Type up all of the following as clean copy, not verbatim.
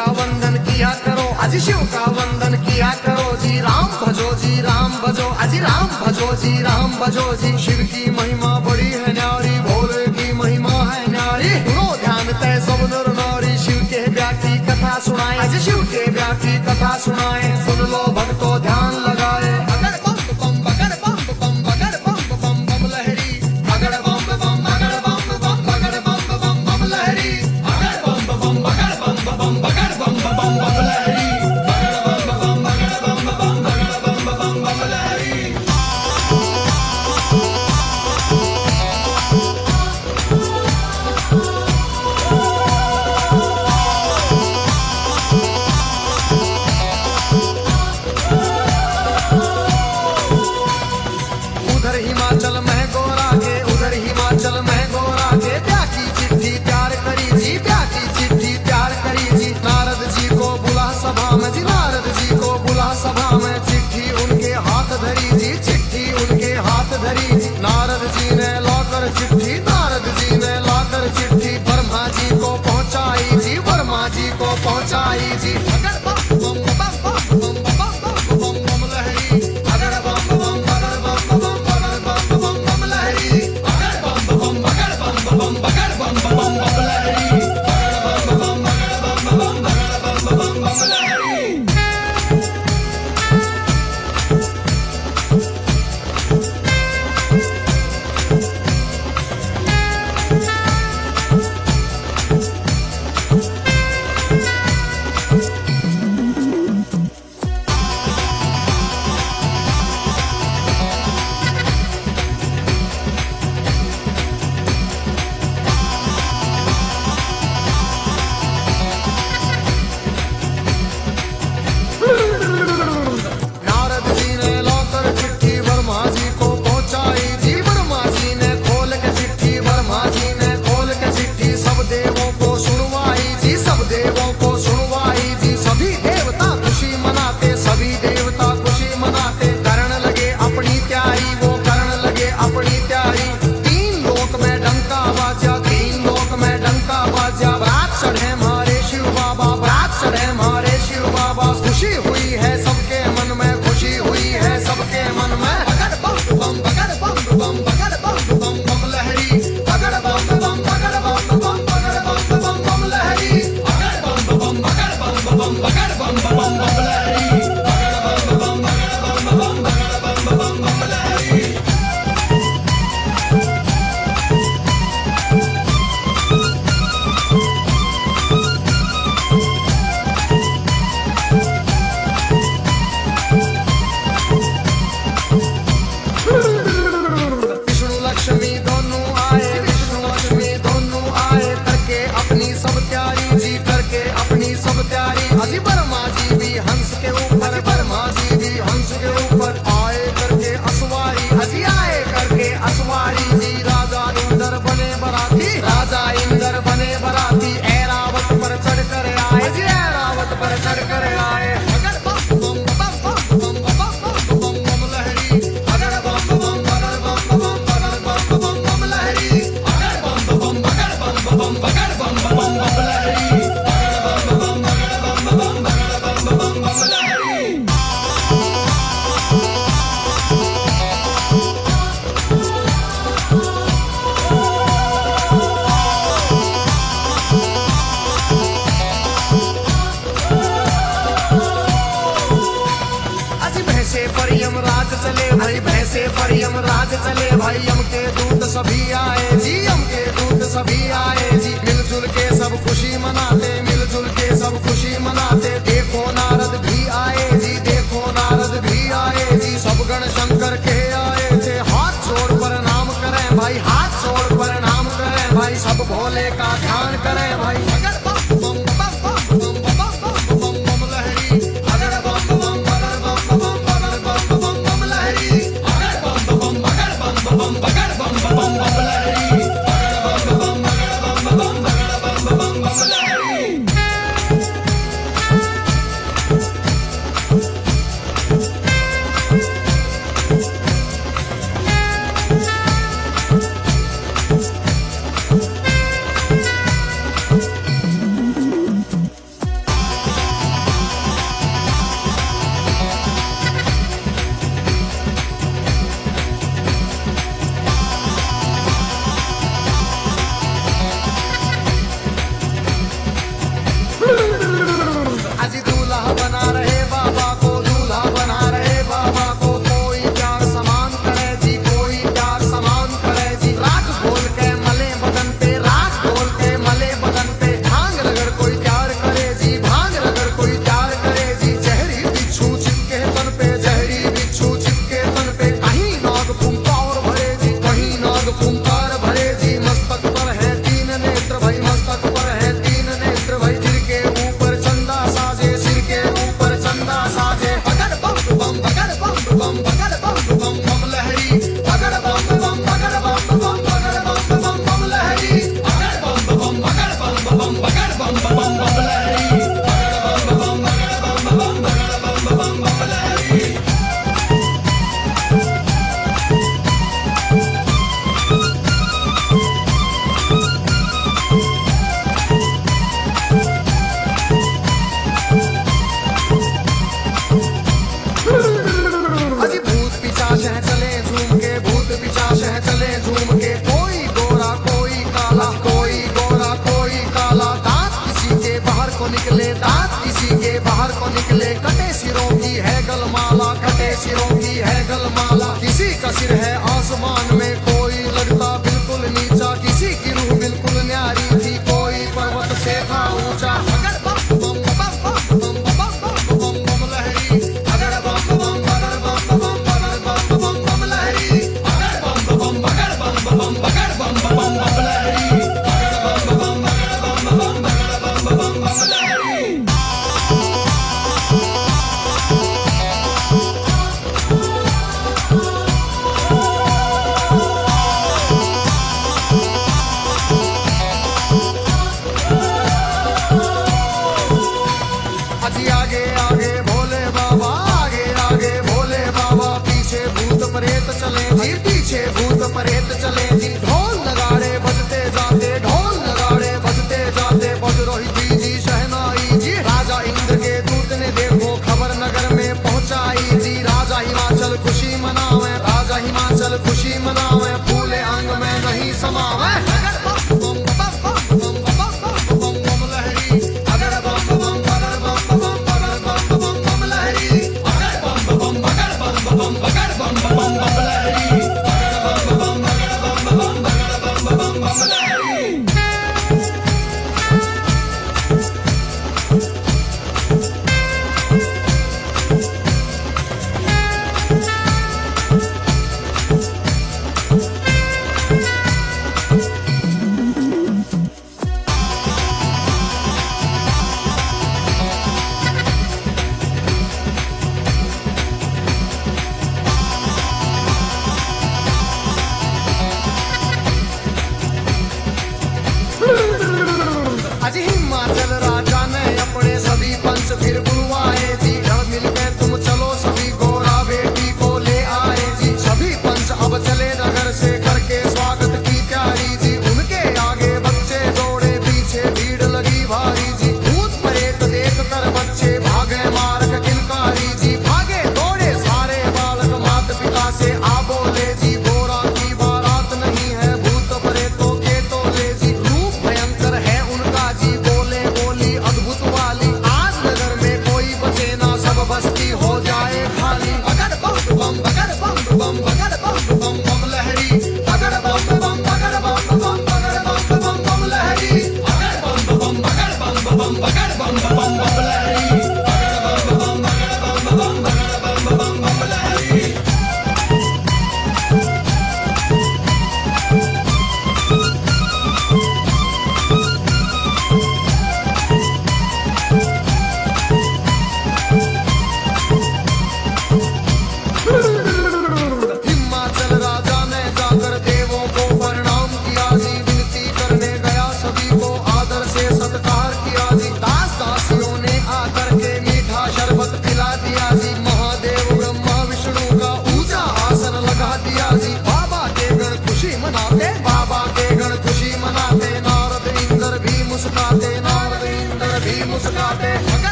का वंदन किया करो, अजी शिव का वंदन किया करो जी। राम भजो जी राम भजो, अजी राम भजो जी राम भजो जी। शिव की महिमा बड़ी है न्यारी, भोले की महिमा है न्यारी। सुनो ध्यान तय सब नर नारी, शिव के ब्याह की कथा सुनाए, अजी शिव के ब्याह की कथा सुनाए। सुन लो भक्तों ध्यान लगाए। नारद जी ने लाकर चिट्ठी, नारद जी ने लाकर चिट्ठी ब्रह्मा जी को पहुंचाई जी, ब्रह्मा जी को पहुंचाई जी। यमराज चले भाई, यम के दूत सभी आए जी, यम के दूत सभी आए जी। मिलजुल के सब खुशी मनाते, मिलजुल के सब खुशी मनाते। देखो नारद भी आए जी, देखो नारद भी आए जी। सब गण शंकर के आए थे, हाथ जोड़ प्रणाम करें भाई, हाथ जोड़ प्रणाम करें भाई। सब भोले का ध्यान करें भाई। सिरों की है गलमाला, किसी का सिर है आसमान में, कोई लगता बिल्कुल नीचा, किसी की रूह बिल्कुल न्यारी थी, कोई पर्वत से था ऊंचा। अगर बम बम बम बम बम बम बम बम लहरी, अगर बम बम अगर बम बम अगर बम बम बम लहरी, अगर बम बम अगर बम बम अगर बम बम बम लहरी, अगर बम बम अगर बम बम अगर बम बम लहरी।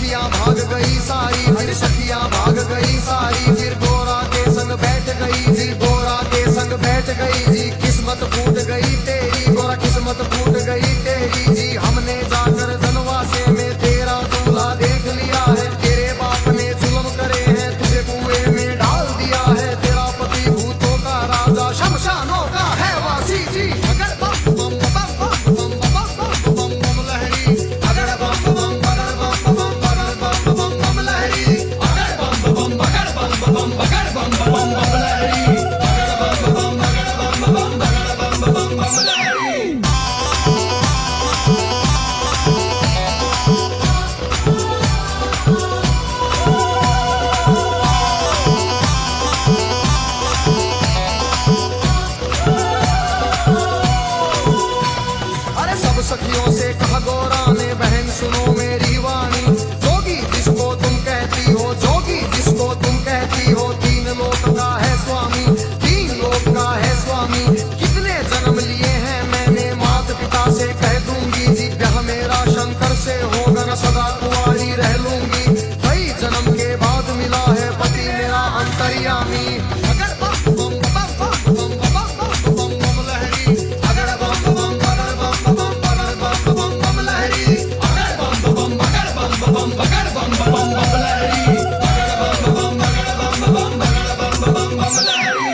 सखियां भाग गई सारी, फिर सखियां भाग गई सारी, फिर गोरा के संग बैठ गई जी, गोरा के संग बैठ गई जी। किस्मत फूट गई तेरी गोरा, किस्मत फूट गई तेरी जी। हमने जाकर जनवासे में तेरा दूल्हा देख लिया है, तेरे बाप ने जुल्म करे हैं, तुझे कुएं में डाल दिया है। तेरा पति भूतों का राजा, शमशानों का है वासी जी। अगर बम बम बम बम बम बम बम बम लहरी, अगर बम बम बगर बम बम बगर बम बम बम लहरी, अगर बम बम बगर बम बम बगर बम बम बम लहरी, अगर बम बम बगर बम बम बगर बम बम लहरी। सखियों से कहा गोरा ने, बहन सुनो मेरी वाणी, जोगी जिसको तुम कहती हो, जोगी जिसको तुम कहती हो, तीन लोक का है स्वामी, तीन लोक का है स्वामी। कितने जन्म लिए हैं मैंने, माता पिता से कह दूंगी जी। ब्याह मेरा शंकर से होगा न, सदा कुंवारी रह लूंगी। कई जन्म के बाद मिला है पति मेरा अंतर्यामी। अगर बम बम बम बम बम बम बम बम लहरी, अगर बम बम बगर बम बम बम बम लहरी, अगर बम बम बगर बम बम बगर बम बम बम लहरी, अगर बम बम बगर बम बम बगर बम बम लहरी।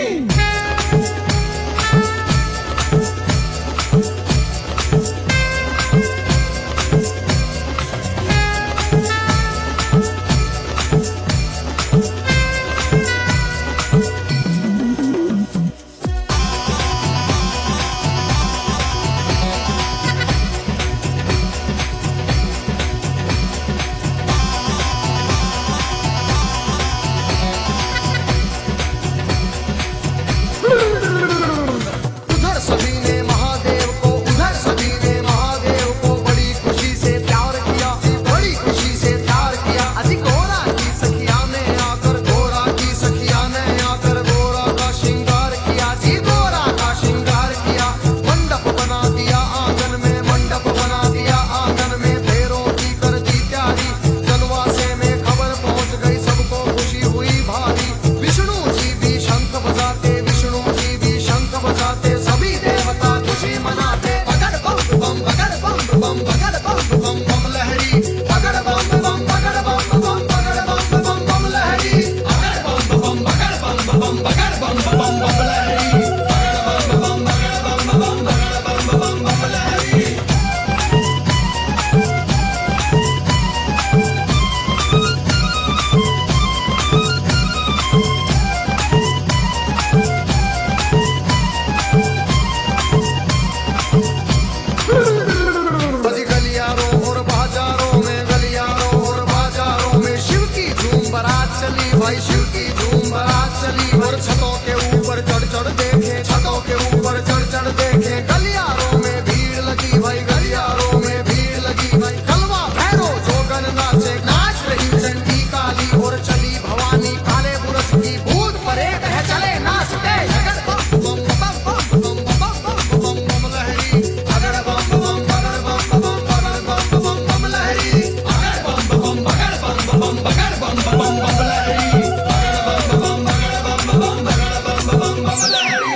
भाई शिव की धूम बारात चली, और छतों के ऊपर चढ़ चढ़ देखे, छतों के ऊपर चढ़ चढ़ देखे। गलियारों में भीड़ लगी भाई, गलियारों में भीड़ लगी भाई। कलवा भैरो जोगन नाचे, नाच रही चंडी काली, और चली भवानी काले बुरस की, भूत परेत है चले नाचते। अगर बम बम बम बम बम बम बम लहरी, अगर बम बम बगर बम बम बगर बम बम लहरी, अगर बम बम बगर बम बम बगर बम बम लहरी, अगर बम बम बगर बम बगर बम लहरी।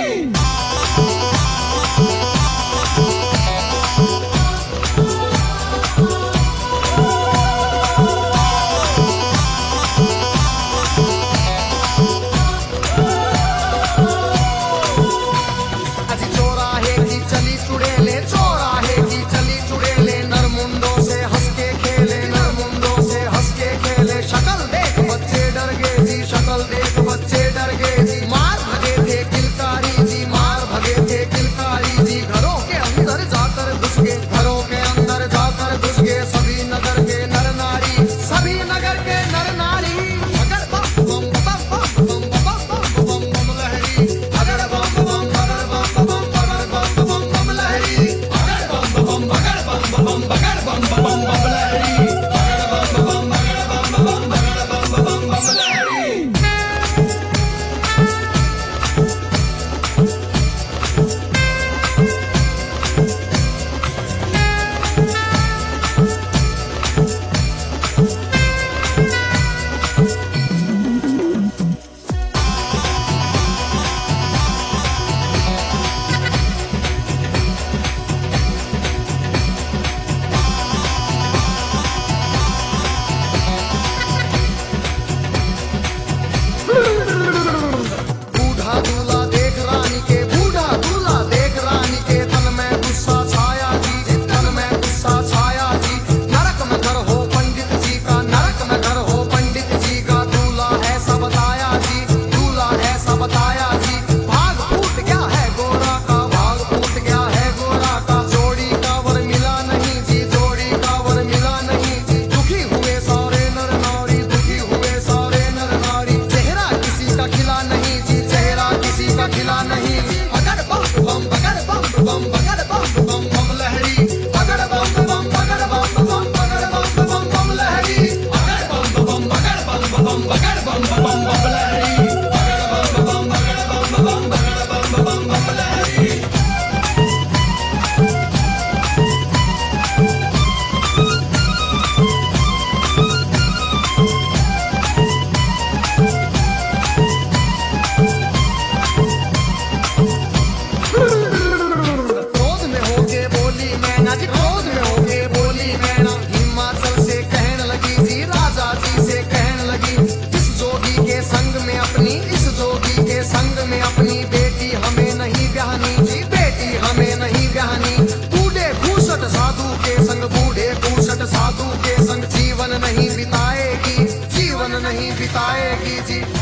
नहीं बिताएगी जी।